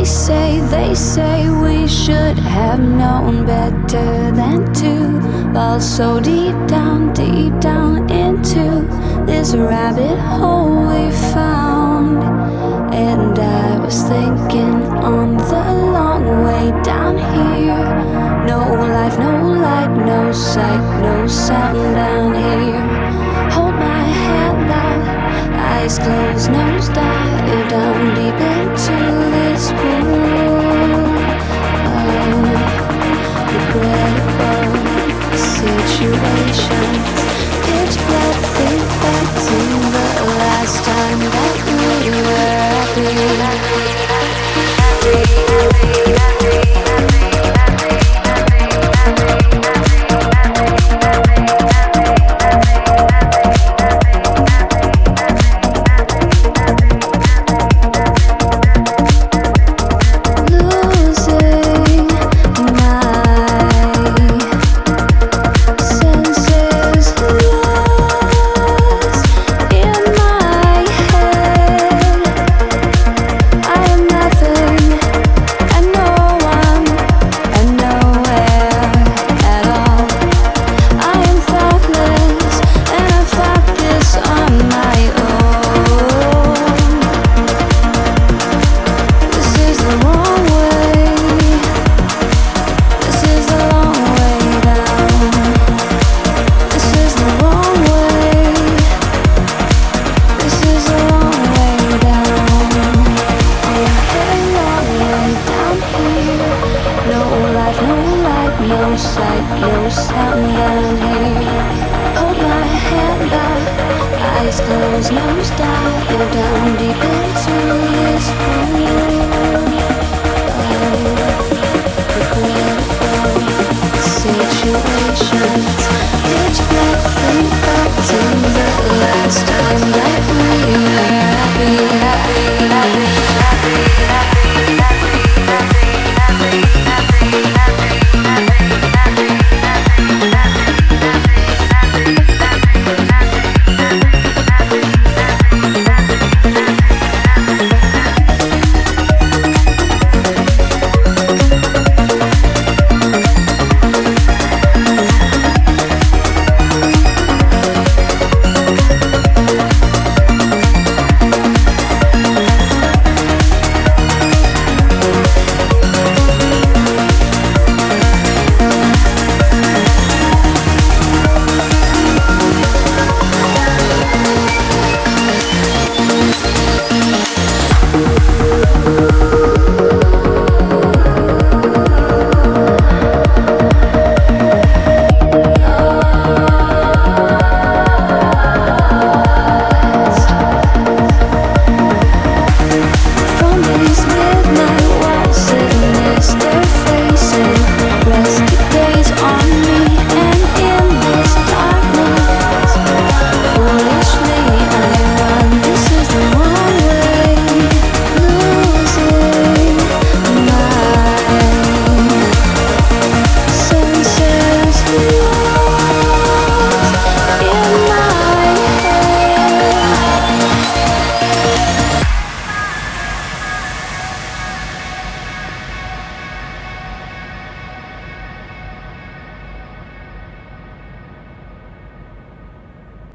They say we should have known better than to fall so deep down into this rabbit hole we found. And I was thinking on the long way down here, no life, no light, no sight, no sound down here. Hold my hand out, eyes closed, nose dive down deep into this pool. Regrettable situations. Pitch black, think back to the last time that we were no sight, no sound down here. Hold my hand out, eyes closed, nose dive down deep into